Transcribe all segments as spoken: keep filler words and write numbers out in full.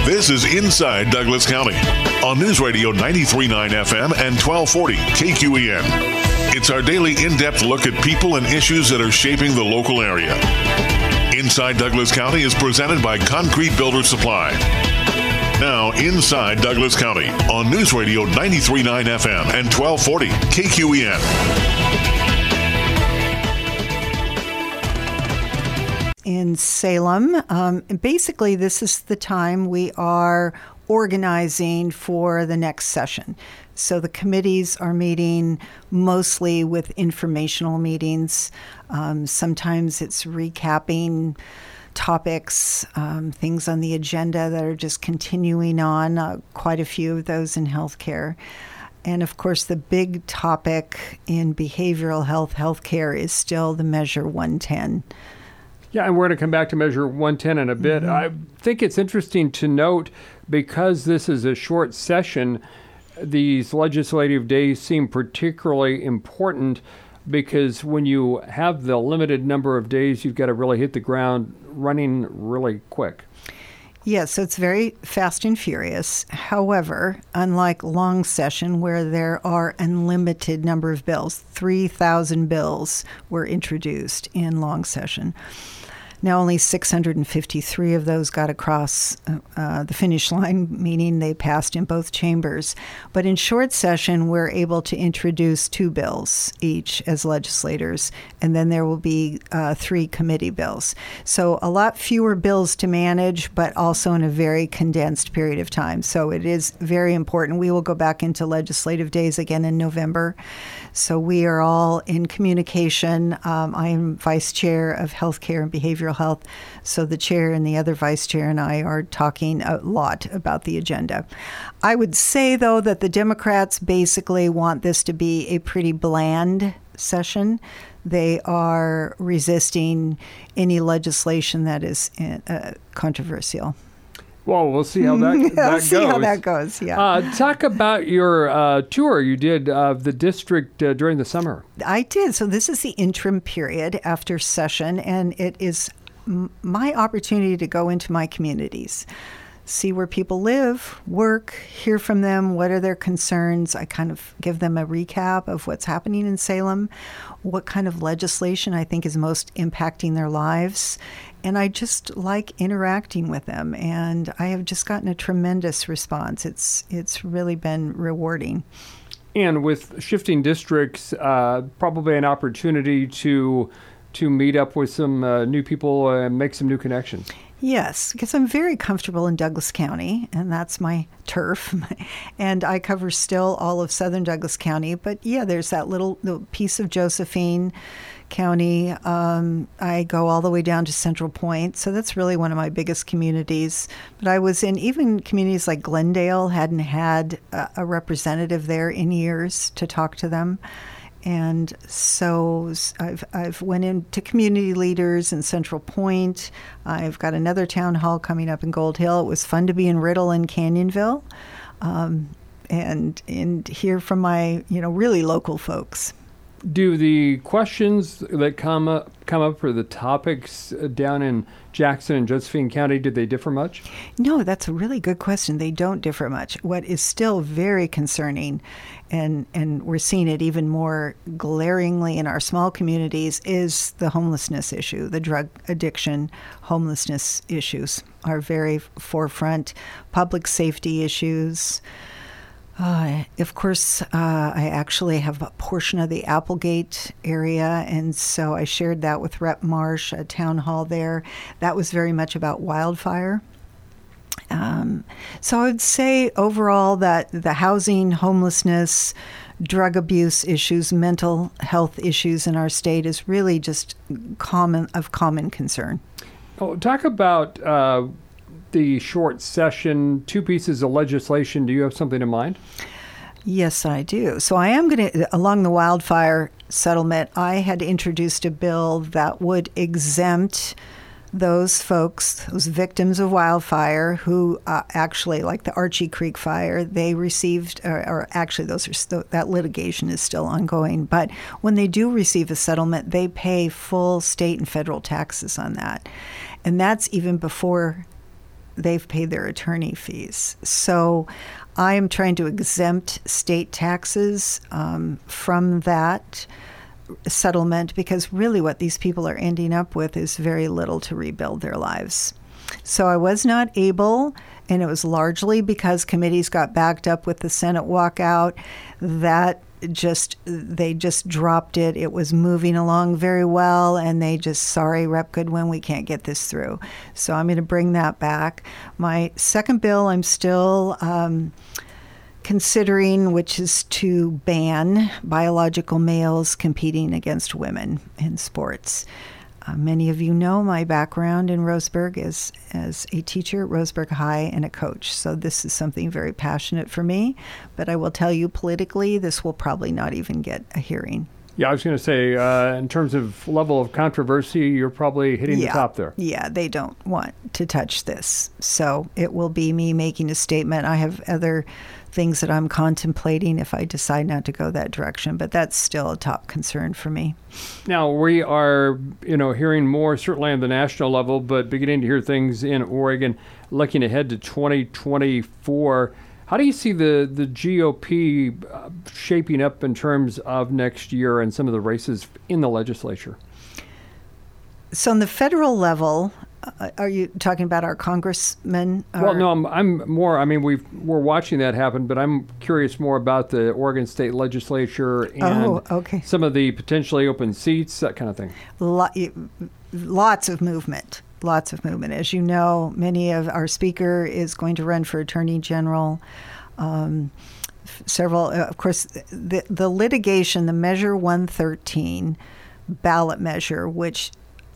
This is Inside Douglas County on News Radio ninety-three point nine F M and twelve forty K Q E N. It's our daily in-depth look at people and issues that are shaping the local area. Inside Douglas County is presented by Concrete Builder Supply. Now, Inside Douglas County on News Radio ninety-three point nine F M and twelve forty K Q E N. In Salem, um, basically this is the time we are organizing for the next session. So the committees are meeting mostly with informational meetings. Um, sometimes it's recapping topics, um, things on the agenda that are just continuing on, uh, quite a few of those in healthcare. And of course, the big topic in behavioral health, healthcare is still the Measure one ten. Yeah, and we're going to come back to Measure one ten in a bit. Mm-hmm. I think it's interesting to note, because this is a short session, these legislative days seem particularly important, because when you have the limited number of days, you've got to really hit the ground running really quick. Yes, so it's very fast and furious. However, unlike long session where there are unlimited number of bills, three thousand bills were introduced in long session. Now, only six hundred fifty-three of those got across uh, the finish line, meaning they passed in both chambers. But in short session, we're able to introduce two bills each as legislators, and then there will be uh, three committee bills. So a lot fewer bills to manage, but also in a very condensed period of time. So it is very important. We will go back into legislative days again in November. So we are all in communication. Um, I am vice chair of healthcare and behavioral health. So the chair and the other vice chair and I are talking a lot about the agenda. I would say, though, that the Democrats basically want this to be a pretty bland session. They are resisting any legislation that is uh, controversial. Well, we'll see how that, that we'll goes. see how that goes, yeah. Uh, talk about your uh, tour you did of the district uh, during the summer. I did. So this is the interim period after session, and it is m- my opportunity to go into my communities, see where people live, work, hear from them, what are their concerns. I kind of give them a recap of what's happening in Salem, what kind of legislation I think is most impacting their lives. And I just like interacting with them, and I have just gotten a tremendous response. It's it's really been rewarding. And with shifting districts, uh, probably an opportunity to to meet up with some uh, new people and make some new connections. Yes, because I'm very comfortable in Douglas County, and that's my turf. And I cover still all of southern Douglas County. But yeah, there's that little, little piece of Josephine County. Um, I go all the way down to Central Point. So that's really one of my biggest communities. But I was in even communities like Glendale, hadn't had a, a representative there in years to talk to them. And so I've I've went into community leaders in Central Point. I've got another town hall coming up in Gold Hill. It was fun to be in Riddle and Canyonville, um, and and hear from my you know really local folks. Do the questions that come up come up for the topics down in Jackson and Josephine County, did they differ much? No, that's a really good question. They don't differ much. What is still very concerning, and and we're seeing it even more glaringly in our small communities, is the homelessness issue. The drug addiction, homelessness issues are very forefront. Public safety issues. Uh, of course, uh, I actually have a portion of the Applegate area, and so I shared that with Rep Marsh, a town hall there. That was very much about wildfire. Um, so I would say overall that the housing, homelessness, drug abuse issues, mental health issues in our state is really just common of common concern. Oh, talk about uh, the short session, two pieces of legislation. Do you have something in mind? Yes, I do. So I am going to, along the wildfire settlement, I had introduced a bill that would exempt those folks, those victims of wildfire who uh, actually, like the Archie Creek fire, they received, or, or actually those are st- that litigation is still ongoing, but when they do receive a settlement, they pay full state and federal taxes on that. And that's even before they've paid their attorney fees. So I am trying to exempt state taxes um, from that settlement, because really what these people are ending up with is very little to rebuild their lives. So I was not able, and it was largely because committees got backed up with the Senate walkout. That just, they just dropped it. It was moving along very well, and they just, sorry, Rep Goodwin, we can't get this through. So I'm going to bring that back. My second bill, I'm still um, considering, which is to ban biological males competing against women in sports. Uh, many of you know my background in Roseburg is as a teacher at Roseburg High and a coach. So this is something very passionate for me. But I will tell you, politically, this will probably not even get a hearing. Yeah, I was going to say, uh, in terms of level of controversy, you're probably hitting yeah. the top there. Yeah, they don't want to touch this. So it will be me making a statement. I have other things that I'm contemplating if I decide not to go that direction, but that's still a top concern for me. Now, we are, you know, hearing more certainly on the national level, but beginning to hear things in Oregon, looking ahead to twenty twenty-four. How do you see the, the G O P uh, shaping up in terms of next year and some of the races in the legislature? So on the federal level, uh, are you talking about our congressmen? Or? Well, no, I'm, I'm more, I mean, we've, we're watching that happen, but I'm curious more about the Oregon State Legislature and oh, okay. some of the potentially open seats, that kind of thing. Lot, lots of movement. Lots of movement. As you know, many of our speaker is going to run for attorney general. Um, several, uh, of course, the, the litigation, the Measure one thirteen ballot measure, which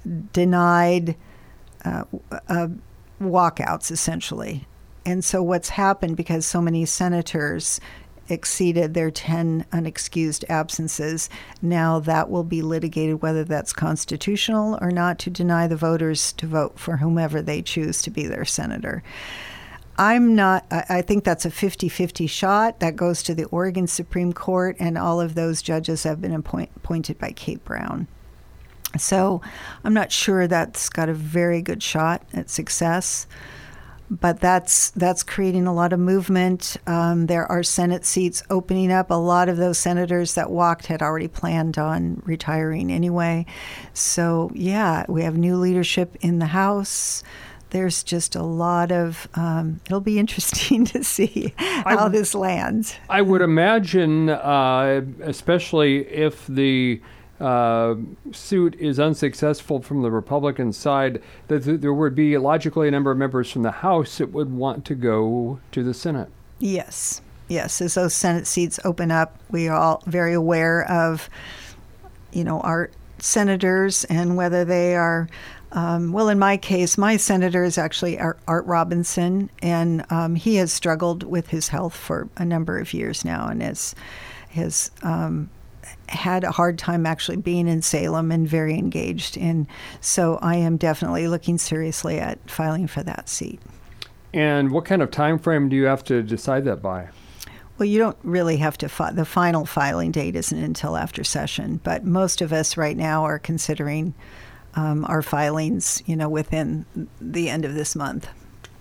denied uh, uh, walkouts, essentially. And so what's happened, because so many senators exceeded their ten unexcused absences, now that will be litigated whether that's constitutional or not, to deny the voters to vote for whomever they choose to be their senator. I'm not, I think that's a fifty-fifty shot. That goes to the Oregon Supreme Court, and all of those judges have been appoint, appointed by Kate Brown. So I'm not sure that's got a very good shot at success. But that's that's creating a lot of movement. Um, there are Senate seats opening up. A lot of those senators that walked had already planned on retiring anyway. So, yeah, we have new leadership in the House. There's just a lot of, um, it'll be interesting to see how I, this lands. I would imagine, uh, especially if the Uh, suit is unsuccessful from the Republican side, that th- there would be logically a number of members from the House that would want to go to the Senate. Yes. Yes. As those Senate seats open up, we are all very aware of, you know, our senators and whether they are, um, well, in my case, my senator is actually Art, Art Robinson, and um, he has struggled with his health for a number of years now, and has, has um, had a hard time actually being in Salem, and very engaged. And so I am definitely looking seriously at filing for that seat. And what kind of time frame do you have to decide that by? Well, you don't really have to. Fi- the final filing date isn't until after session, but most of us right now are considering um, our filings, you know, within the end of this month.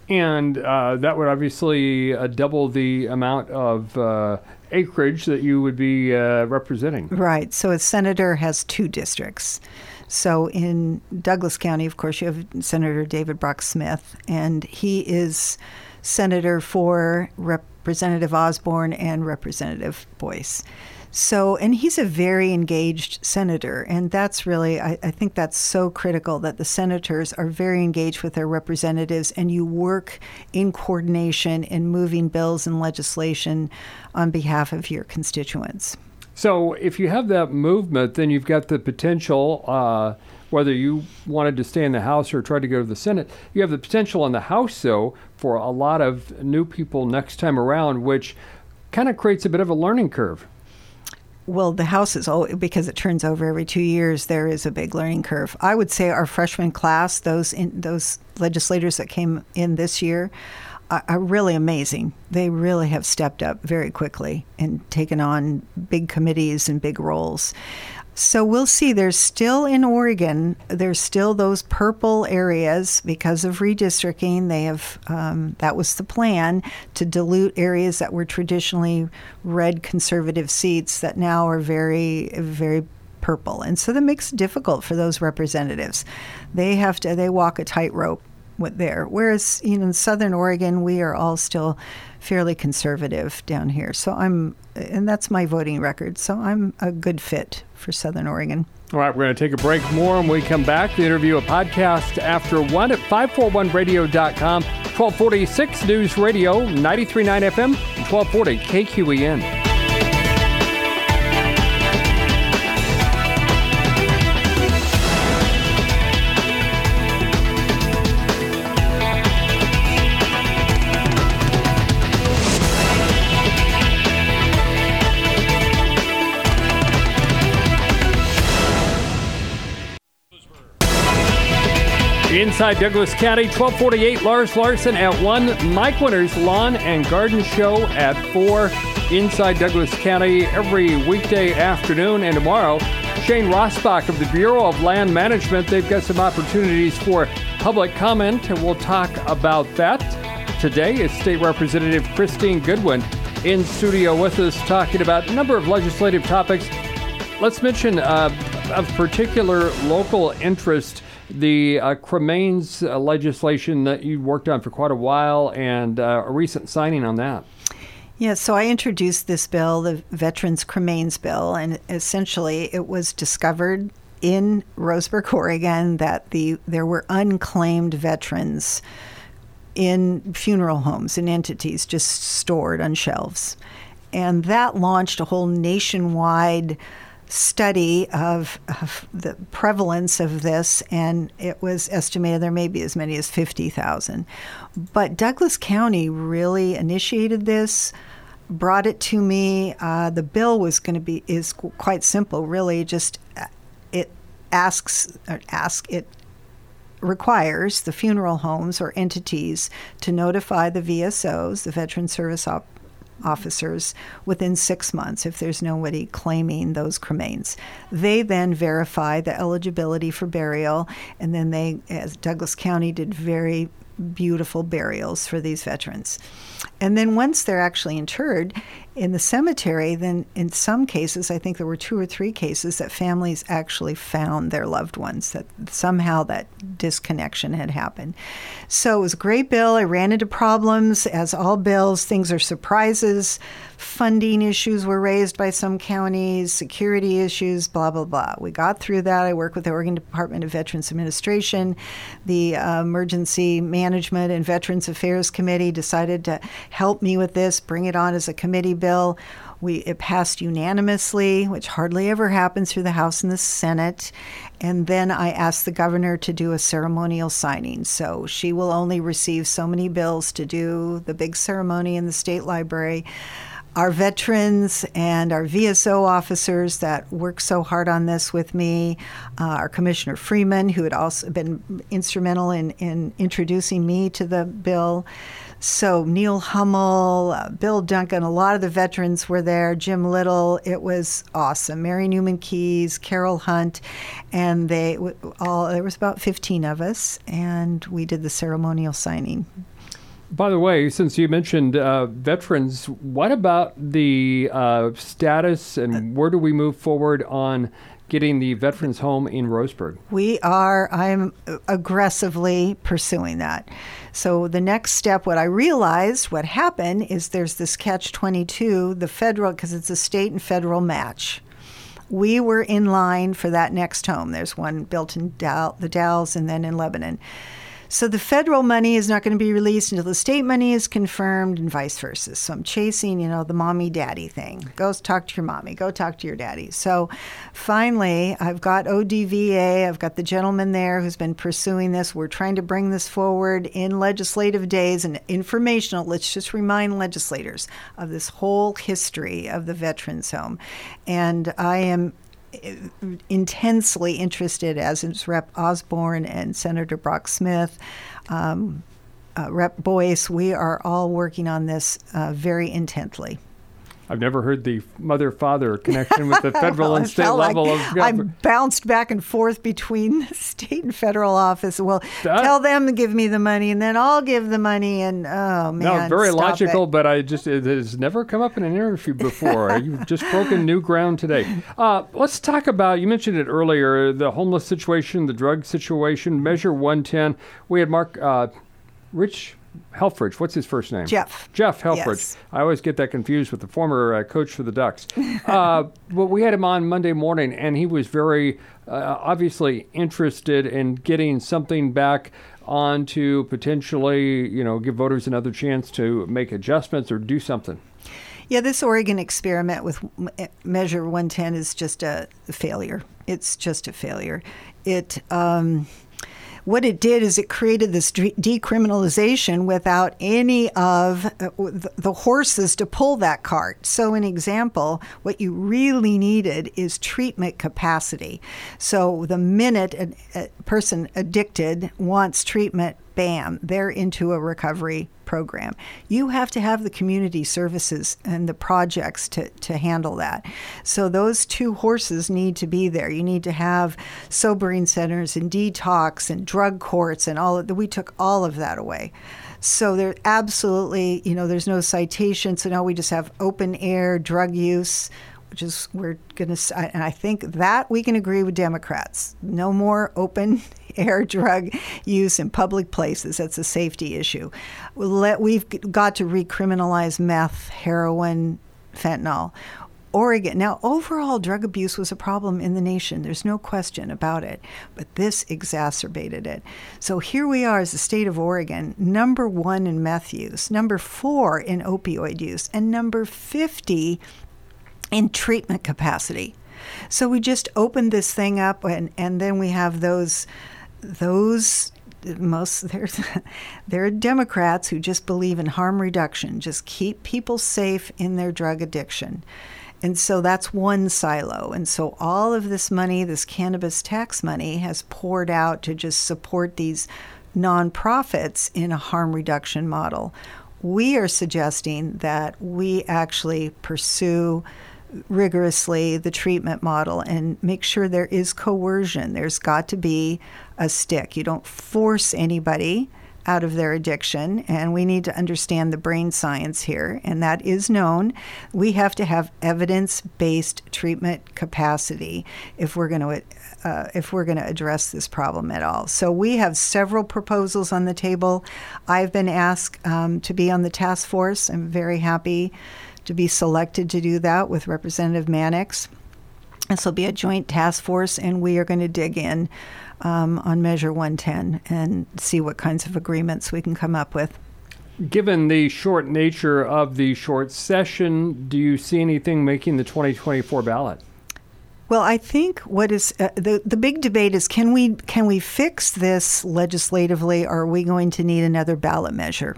And uh, that would obviously uh, double the amount of uh, acreage that you would be uh, representing. Right. So a senator has two districts. So in Douglas County, of course, you have Senator David Brock Smith, and he is senator for Representative Osborne and Representative Boyce. So, and he's a very engaged senator, and that's really, I, I think that's so critical, that the senators are very engaged with their representatives, and you work in coordination in moving bills and legislation on behalf of your constituents. So if you have that movement, then you've got the potential, uh, whether you wanted to stay in the House or try to go to the Senate, you have the potential in the House, though, for a lot of new people next time around, which kind of creates a bit of a learning curve. Well, the House is, always, because it turns over every two years, there is a big learning curve. I would say our freshman class, those in, those legislators that came in this year, are, are really amazing. They really have stepped up very quickly and taken on big committees and big roles. So we'll see. There's still in Oregon, there's still those purple areas because of redistricting. They have, um, that was the plan, to dilute areas that were traditionally red conservative seats that now are very, very purple. And so that makes it difficult for those representatives. They have to, they walk a tightrope with there. Whereas, you know, in Southern Oregon, we are all still fairly conservative down here. So I'm, and that's my voting record. So I'm a good fit for Southern Oregon. All right, we're going to take a break. More when we come back. The interview, a podcast after one at five forty-one radio dot com, twelve forty-six News Radio, ninety-three point nine F M, and twelve forty K Q E N. Inside Douglas County, twelve forty-eight, Lars Larson at one, Mike Winter's Lawn and Garden Show at four. Inside Douglas County every weekday afternoon. And tomorrow, Shane Rossbach of the Bureau of Land Management. They've got some opportunities for public comment, and we'll talk about that. Today is State Representative Christine Goodwin in studio with us, talking about a number of legislative topics. Let's mention uh, of particular local interest, the uh, cremains uh, legislation that you worked on for quite a while, and uh, a recent signing on that. Yeah, so I introduced this bill, the Veterans Cremains Bill, and essentially it was discovered in Roseburg, Oregon, that the there were unclaimed veterans in funeral homes and entities just stored on shelves. And that launched a whole nationwide study of, of the prevalence of this, and it was estimated there may be as many as fifty thousand. But Douglas County really initiated this, brought it to me. Uh, the bill was going to be is quite simple, really. Just it asks or ask it requires the funeral homes or entities to notify the V S Os, the Veteran Service Op- officers, within six months if there's nobody claiming those cremains. They then verify the eligibility for burial, and then they, as Douglas County did very beautiful burials for these veterans. And then once they're actually interred in the cemetery, then in some cases, I think there were two or three cases that families actually found their loved ones, that somehow that disconnection had happened. So it was a great bill. I ran into problems, as all bills, things are surprises. Funding issues were raised by some counties, security issues, blah, blah, blah. We got through that. I worked with the Oregon Department of Veterans Administration. The uh, Emergency Management and Veterans Affairs Committee decided to help me with this, bring it on as a committee bill. We it passed unanimously, which hardly ever happens through the House and the Senate. And then I asked the governor to do a ceremonial signing. So she will only receive so many bills to do the big ceremony in the state library. Our veterans and our V S O officers that worked so hard on this with me, uh, our Commissioner Freeman, who had also been instrumental in, in introducing me to the bill. So Neil Hummel, uh, Bill Duncan, a lot of the veterans were there, Jim Little. It was awesome. Mary Newman Keys, Carol Hunt, and they all, there was about fifteen of us, and we did the ceremonial signing. By the way, since you mentioned uh, veterans, what about the uh, status and where do we move forward on getting the veterans home in Roseburg? We are, I'm aggressively pursuing that. So the next step, what I realized, what happened is there's this catch twenty-two, the federal, because it's a state and federal match. We were in line for that next home. There's one built in Dow, the Dalles and then in Lebanon. So the federal money is not going to be released until the state money is confirmed, and vice versa. So I'm chasing, you know, the mommy-daddy thing. Go talk to your mommy. Go talk to your daddy. So finally, I've got O D V A. I've got the gentleman there who's been pursuing this. We're trying to bring this forward in legislative days and informational. Let's just remind legislators of this whole history of the Veterans Home. And I am intensely interested, as is Rep Osborne and Senator Brock Smith, um, uh, Rep Boyce. We are all working on this uh, very intently. I've never heard the mother-father connection with the federal well, and state level like of government. I bounced back and forth between state and federal office. Well, that, tell them to give me the money, and then I'll give the money. And oh man, no, very stop logical. It. But I just it has never come up in an interview before. You've just broken new ground today. Uh, let's talk about. You mentioned it earlier. The homeless situation, the drug situation. Measure one ten. We had Mark uh, Rich. Helfrich, what's his first name? Jeff. Jeff Helfrich. Yes. I always get that confused with the former uh, coach for the Ducks. Uh, but we had him on Monday morning, and he was very uh, obviously interested in getting something back on to potentially, you know, give voters another chance to make adjustments or do something. Yeah, this Oregon experiment with Measure one ten is just a failure. It's just a failure. It... Um, What it did is it created this de- decriminalization without any of uh, the horses to pull that cart. So, an example, what you really needed is treatment capacity. So, the minute a, a person addicted wants treatment, bam, they're into a recovery program. You have to have the community services and the projects to, to handle that. So those two horses need to be there. You need to have sobering centers and detox and drug courts and all of that. We took all of that away. So there absolutely, you know, there's no citation. So now we just have open air drug use, which is, we're going to, and I think that we can agree with Democrats. No more open air drug use in public places. That's a safety issue. Let, we've got to recriminalize meth, heroin, fentanyl. Oregon. Now, overall drug abuse was a problem in the nation. There's no question about it. But this exacerbated it. So here we are as the state of Oregon, number one in meth use, number four in opioid use, and number fifty in treatment capacity. So we just opened this thing up, and, and then we have those those most they're they're Democrats who just believe in harm reduction, just keep people safe in their drug addiction. And so that's one silo. And so all of this money, this cannabis tax money, has poured out to just support these nonprofits in a harm reduction model. We are suggesting that we actually pursue rigorously the treatment model and make sure there is coercion. There's got to be a stick. You don't force anybody out of their addiction, and we need to understand the brain science here, and that is known. We have to have evidence-based treatment capacity if we're going to uh, if we're going to address this problem at all. So we have several proposals on the table. I've been asked um, to be on the task force. I'm very happy to be selected to do that with Representative Mannix. This will be a joint task force, and we are going to dig in um, on Measure one ten and see what kinds of agreements we can come up with. Given the short nature of the short session, do you see anything making the twenty twenty-four ballot? Well, I think what is uh, the the big debate is can we can we fix this legislatively, or are we going to need another ballot measure?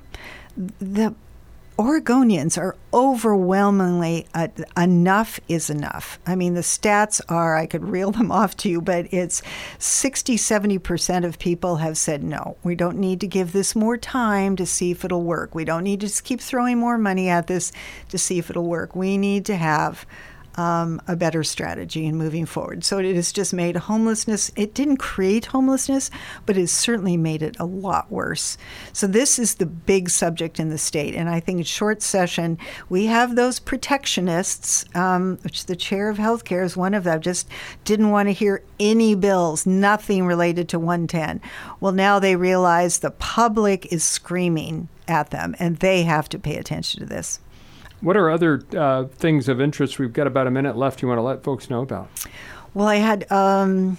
The Oregonians are overwhelmingly, uh, enough is enough. I mean, the stats are, I could reel them off to you, but it's sixty, seventy percent of people have said, no, we don't need to give this more time to see if it'll work. We don't need to just keep throwing more money at this to see if it'll work. We need to have Um, a better strategy in moving forward. So it has just made homelessness, it didn't create homelessness, but it certainly made it a lot worse. So this is the big subject in the state. And I think in short session, we have those protectionists, um, which the chair of healthcare is one of them, just didn't want to hear any bills, nothing related to one ten. Well, now they realize the public is screaming at them, and they have to pay attention to this. What are other uh, things of interest? We've got about a minute left you want to let folks know about. Well, I had, um,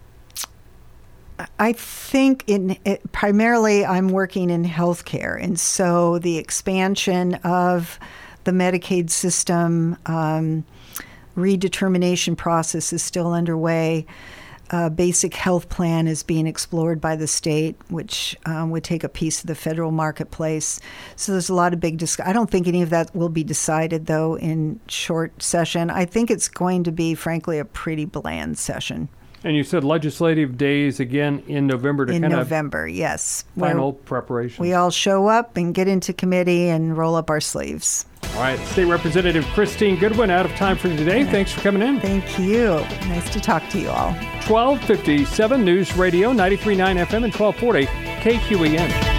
I think in it, primarily I'm working in healthcare. And so the expansion of the Medicaid system, um, redetermination process is still underway. A basic health plan is being explored by the state, which um, would take a piece of the federal marketplace. So there's a lot of big discussion. I don't think any of that will be decided, though, in short session. I think it's going to be, frankly, a pretty bland session. And you said legislative days again in November to in kind November, of yes. final preparation. We all show up and get into committee and roll up our sleeves. All right, State Representative Christine Goodwin out of time for today. Thanks for coming in. Thank you. Nice to talk to you all. twelve fifty-seven News Radio, ninety-three point nine F M and twelve forty K Q E N.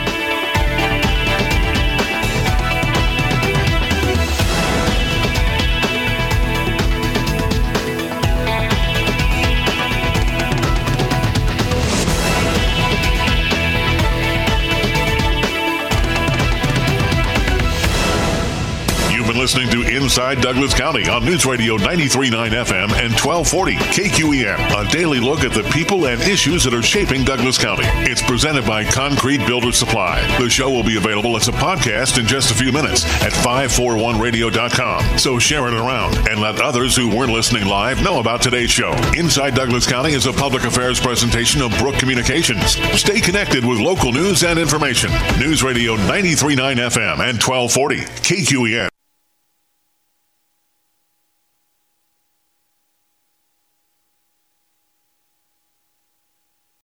Listening to Inside Douglas County on News Radio ninety-three point nine F M and twelve forty K Q E N. A daily look at the people and issues that are shaping Douglas County. It's presented by Concrete Builder Supply. The show will be available as a podcast in just a few minutes at five forty-one radio dot com. So share it around and let others who weren't listening live know about today's show. Inside Douglas County is a public affairs presentation of Brook Communications. Stay connected with local news and information. News Radio ninety-three point nine F M and twelve forty K Q E N.